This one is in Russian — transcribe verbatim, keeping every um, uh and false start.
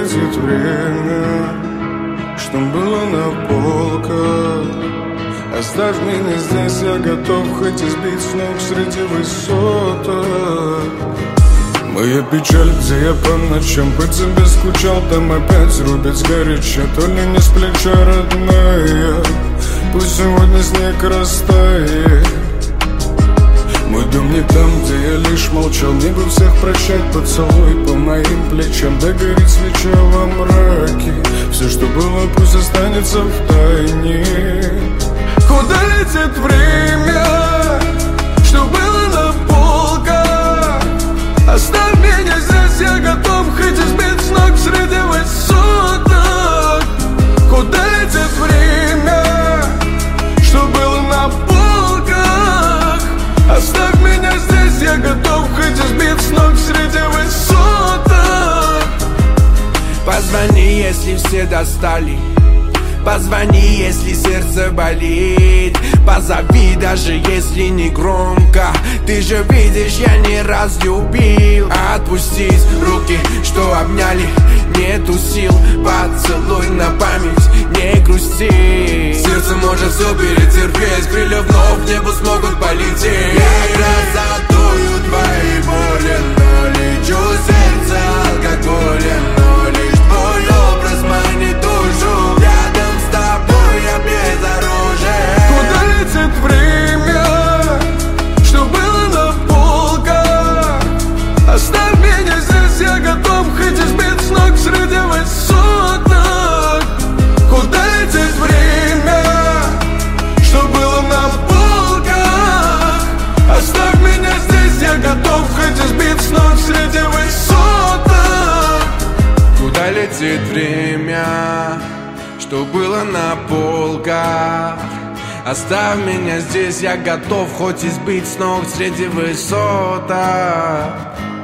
летит время, что было на полках. Оставь меня здесь, я готов хоть и сбить с ног среди высоток. Моя печаль, где я по ночам по тебе скучал, там опять рубит сгоряча, то ли не с плеча, родная. Пусть сегодня снег растает. Мой дом не там, где я лишь молчал. Не бы всех прощать, поцелуй по моим плечам. Да горит свеча во мраке. Все, что было, пусть останется в тайне. Куда летит время, что было на полках? Оставь меня здесь, я готов хоть и сбить с ног среди высоток. Куда летит время, что было на полках? Оставь меня здесь, я готов хоть и сбить с ног среди высоток. Позвони, если все достали. Позвони, если сердце болит. Позови, даже если не громко. Ты же видишь, я не раз любил. Отпустить руки, что обняли. Нету сил, поцелуй на память. Не грусти. Сердце может все перетерпеть. Крылья вновь в небо смогут полететь. Я красотую твои боли, но лечу сердце алкоголем. Но лишь твой образ манит душу. Куда летит время, что было на полках? Оставь меня здесь, я готов хоть и сбить с ног среди высоток. Куда летит время, что было на полках? Оставь меня здесь, я готов хоть и сбить с ног среди высоток. Куда летит время, что было на полках? Оставь меня здесь, я готов хоть и сбить с ног среди высоток.